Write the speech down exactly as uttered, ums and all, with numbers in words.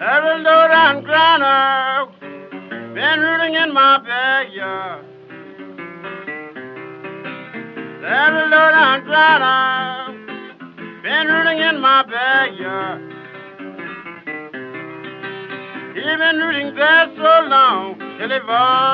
Every low down grinder been rooting in my backyard. Every low down grinder been rooting in my backyard. He been rooting there so long till he falls.